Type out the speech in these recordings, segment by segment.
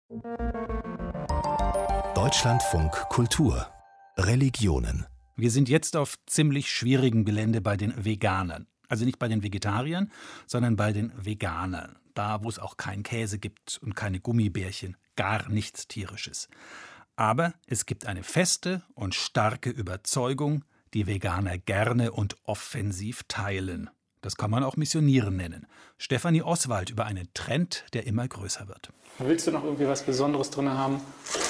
Deutschlandfunk Kultur Religionen. Wir sind jetzt auf ziemlich schwierigem Gelände bei den Veganern. Also nicht bei den Vegetariern, sondern bei den Veganern. Da, wo es auch keinen Käse gibt und keine Gummibärchen, gar nichts Tierisches. Aber es gibt eine feste und starke Überzeugung, die Veganer gerne und offensiv teilen. Das kann man auch Missionieren nennen. Stefanie Oswald über einen Trend, der immer größer wird. Willst du noch irgendwie was Besonderes drin haben?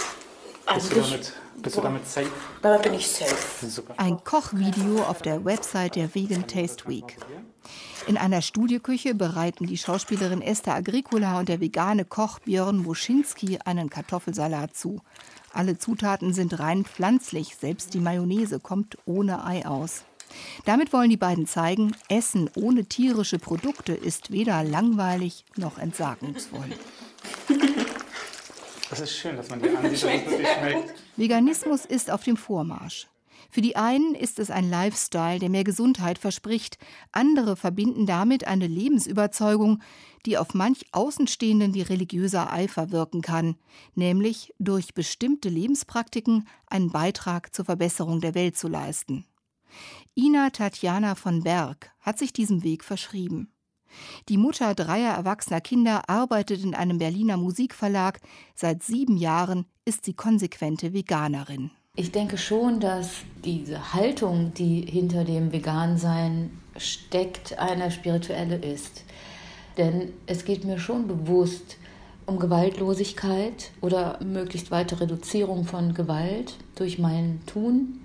Bist du damit safe? Damit bin ich safe. Super. Ein Kochvideo auf der Website der Vegan Taste Week. In einer Studioküche bereiten die Schauspielerin Esther Agricola und der vegane Koch Björn Moschinski einen Kartoffelsalat zu. Alle Zutaten sind rein pflanzlich, selbst die Mayonnaise kommt ohne Ei aus. Damit wollen die beiden zeigen, Essen ohne tierische Produkte ist weder langweilig noch entsagungsvoll. Das ist schön, dass man die ansieht, dass es wirklich schmeckt. Veganismus ist auf dem Vormarsch. Für die einen ist es ein Lifestyle, der mehr Gesundheit verspricht. Andere verbinden damit eine Lebensüberzeugung, die auf manch Außenstehenden wie religiöser Eifer wirken kann, nämlich durch bestimmte Lebenspraktiken einen Beitrag zur Verbesserung der Welt zu leisten. Ina Tatjana von Berg hat sich diesem Weg verschrieben. Die Mutter 3 erwachsener Kinder arbeitet in einem Berliner Musikverlag. Seit 7 Jahren ist sie konsequente Veganerin. Ich denke schon, dass diese Haltung, die hinter dem Vegansein steckt, eine spirituelle ist. Denn es geht mir schon bewusst um Gewaltlosigkeit oder möglichst weite Reduzierung von Gewalt durch mein Tun.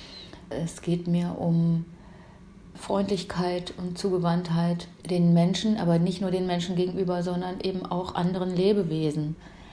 Es geht mir um Freundlichkeit und Zugewandtheit den Menschen, aber nicht nur den Menschen gegenüber, sondern eben auch anderen Lebewesen.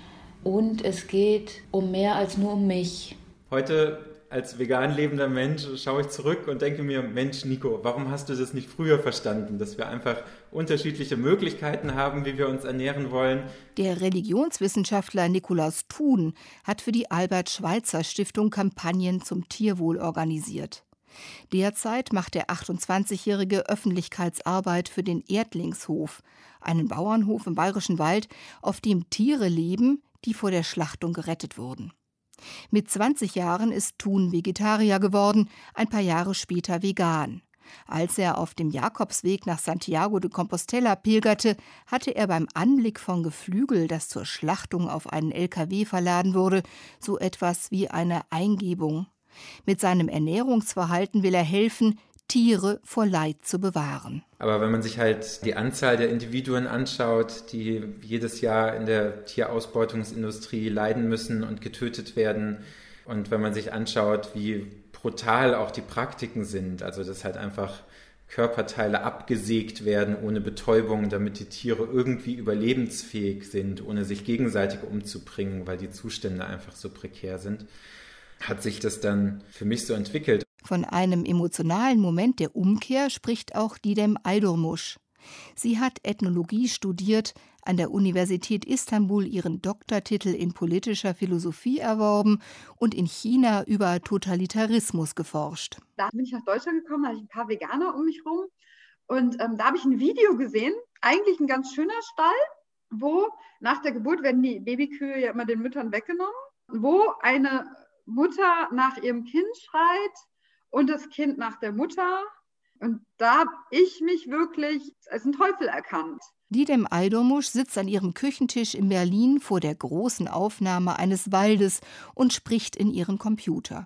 Und es geht um mehr als nur um mich. Heute als vegan lebender Mensch schaue ich zurück und denke mir, Mensch Nico, warum hast du das nicht früher verstanden, dass wir einfach unterschiedliche Möglichkeiten haben, wie wir uns ernähren wollen. Der Religionswissenschaftler Nikolaus Thun hat für die Albert-Schweitzer-Stiftung Kampagnen zum Tierwohl organisiert. Derzeit macht der 28-jährige Öffentlichkeitsarbeit für den Erdlingshof, einen Bauernhof im Bayerischen Wald, auf dem Tiere leben, die vor der Schlachtung gerettet wurden. Mit 20 Jahren ist Thun Vegetarier geworden, ein paar Jahre später vegan. Als er auf dem Jakobsweg nach Santiago de Compostela pilgerte, hatte er beim Anblick von Geflügel, das zur Schlachtung auf einen LKW verladen wurde, so etwas wie eine Eingebung. Mit seinem Ernährungsverhalten will er helfen, Tiere vor Leid zu bewahren. Aber wenn man sich halt die Anzahl der Individuen anschaut, die jedes Jahr in der Tierausbeutungsindustrie leiden müssen und getötet werden, und wenn man sich anschaut, wie brutal auch die Praktiken sind, also dass halt einfach Körperteile abgesägt werden ohne Betäubung, damit die Tiere irgendwie überlebensfähig sind, ohne sich gegenseitig umzubringen, weil die Zustände einfach so prekär sind, hat sich das dann für mich so entwickelt. Von einem emotionalen Moment der Umkehr spricht auch Didem Aydurmuş. Sie hat Ethnologie studiert, an der Universität Istanbul ihren Doktortitel in politischer Philosophie erworben und in China über Totalitarismus geforscht. Da bin ich nach Deutschland gekommen, da hatte ich ein paar Veganer um mich rum und da habe ich ein Video gesehen, eigentlich ein ganz schöner Stall, wo nach der Geburt werden die Babykühe ja immer den Müttern weggenommen, wo eine Mutter nach ihrem Kind schreit und das Kind nach der Mutter. Und da habe ich mich wirklich als ein Teufel erkannt. Didem Aydurmuş sitzt an ihrem Küchentisch in Berlin vor der großen Aufnahme eines Waldes und spricht in ihren Computer.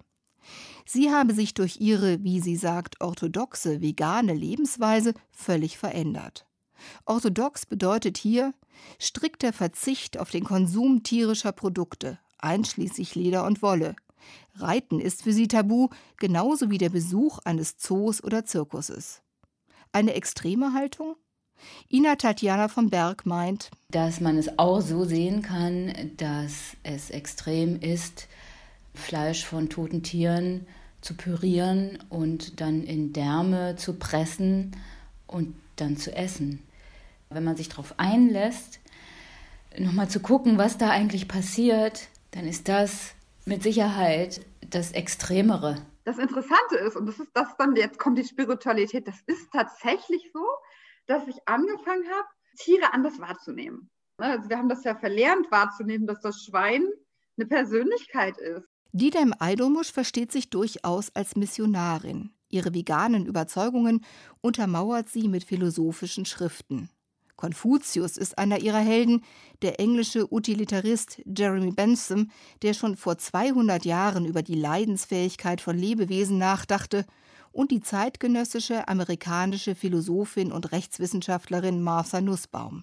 Sie habe sich durch ihre, wie sie sagt, orthodoxe vegane Lebensweise völlig verändert. Orthodox bedeutet hier strikter Verzicht auf den Konsum tierischer Produkte, einschließlich Leder und Wolle. Reiten ist für sie tabu, genauso wie der Besuch eines Zoos oder Zirkuses. Eine extreme Haltung? Ina Tatjana von Berg meint, dass man es auch so sehen kann, dass es extrem ist, Fleisch von toten Tieren zu pürieren und dann in Därme zu pressen und dann zu essen. Wenn man sich darauf einlässt, nochmal zu gucken, was da eigentlich passiert, dann ist das mit Sicherheit das Extremere. Das Interessante ist, und das ist das dann, jetzt kommt die Spiritualität, das ist tatsächlich so, dass ich angefangen habe, Tiere anders wahrzunehmen. Also wir haben das ja verlernt wahrzunehmen, dass das Schwein eine Persönlichkeit ist. Didem Eidomusch versteht sich durchaus als Missionarin. Ihre veganen Überzeugungen untermauert sie mit philosophischen Schriften. Konfuzius ist einer ihrer Helden, der englische Utilitarist Jeremy Bentham, der schon vor 200 Jahren über die Leidensfähigkeit von Lebewesen nachdachte, und die zeitgenössische amerikanische Philosophin und Rechtswissenschaftlerin Martha Nussbaum.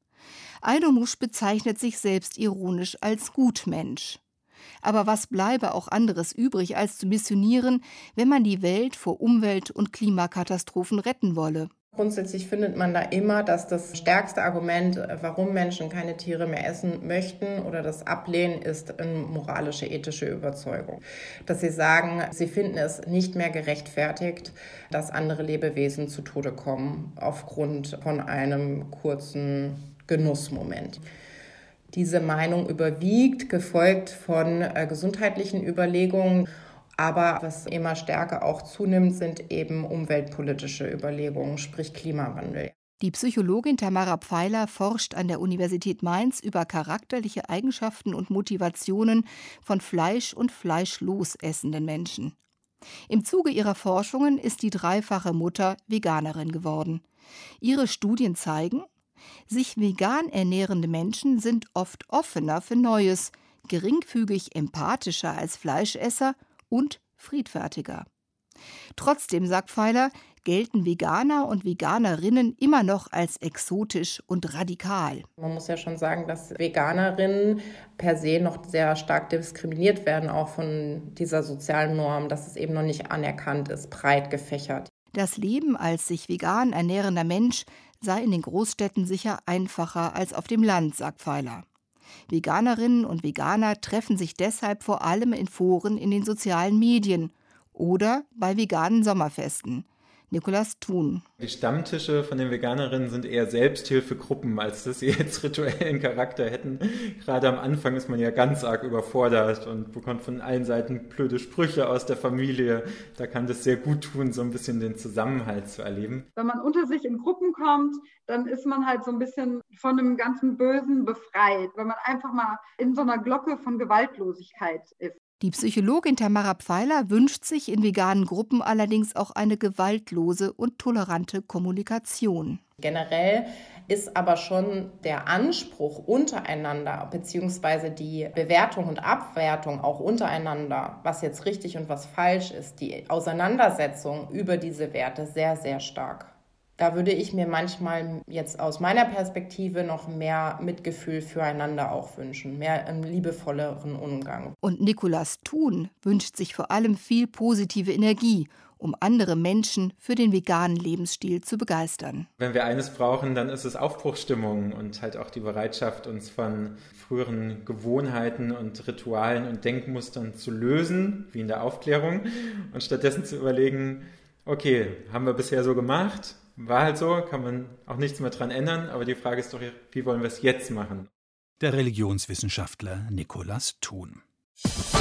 Eidomusch bezeichnet sich selbst ironisch als Gutmensch. Aber was bleibe auch anderes übrig, als zu missionieren, wenn man die Welt vor Umwelt- und Klimakatastrophen retten wolle? Grundsätzlich findet man da immer, dass das stärkste Argument, warum Menschen keine Tiere mehr essen möchten oder das ablehnen, ist eine moralische, ethische Überzeugung. Dass sie sagen, sie finden es nicht mehr gerechtfertigt, dass andere Lebewesen zu Tode kommen aufgrund von einem kurzen Genussmoment. Diese Meinung überwiegt, gefolgt von gesundheitlichen Überlegungen. Aber was immer stärker auch zunimmt, sind eben umweltpolitische Überlegungen, sprich Klimawandel. Die Psychologin Tamara Pfeiler forscht an der Universität Mainz über charakterliche Eigenschaften und Motivationen von Fleisch- und fleischlos essenden Menschen. Im Zuge ihrer Forschungen ist die dreifache Mutter Veganerin geworden. Ihre Studien zeigen, sich vegan ernährende Menschen sind oft offener für Neues, geringfügig empathischer als Fleischesser und friedfertiger. Trotzdem, sagt Pfeiler, gelten Veganer und Veganerinnen immer noch als exotisch und radikal. Man muss ja schon sagen, dass Veganerinnen per se noch sehr stark diskriminiert werden, auch von dieser sozialen Norm, dass es eben noch nicht anerkannt ist, breit gefächert. Das Leben als sich vegan ernährender Mensch sei in den Großstädten sicher einfacher als auf dem Land, sagt Pfeiler. Veganerinnen und Veganer treffen sich deshalb vor allem in Foren in den sozialen Medien oder bei veganen Sommerfesten. Nikolaus Thun. Die Stammtische von den Veganerinnen sind eher Selbsthilfegruppen, als dass sie jetzt rituellen Charakter hätten. Gerade am Anfang ist man ja ganz arg überfordert und bekommt von allen Seiten blöde Sprüche aus der Familie. Da kann das sehr gut tun, so ein bisschen den Zusammenhalt zu erleben. Wenn man unter sich in Gruppen kommt, dann ist man halt so ein bisschen von dem ganzen Bösen befreit, weil man einfach mal in so einer Glocke von Gewaltlosigkeit ist. Die Psychologin Tamara Pfeiler wünscht sich in veganen Gruppen allerdings auch eine gewaltlose und tolerante Kommunikation. Generell ist aber schon der Anspruch untereinander, beziehungsweise die Bewertung und Abwertung auch untereinander, was jetzt richtig und was falsch ist, die Auseinandersetzung über diese Werte sehr, sehr stark. Da würde ich mir manchmal jetzt aus meiner Perspektive noch mehr Mitgefühl füreinander auch wünschen, mehr einen liebevolleren Umgang. Und Nikolaus Thun wünscht sich vor allem viel positive Energie, um andere Menschen für den veganen Lebensstil zu begeistern. Wenn wir eines brauchen, dann ist es Aufbruchsstimmung und halt auch die Bereitschaft, uns von früheren Gewohnheiten und Ritualen und Denkmustern zu lösen, wie in der Aufklärung, und stattdessen zu überlegen, okay, haben wir bisher so gemacht, war halt so, kann man auch nichts mehr dran ändern, aber die Frage ist doch, wie wollen wir es jetzt machen? Der Religionswissenschaftler Nikolaus Thun.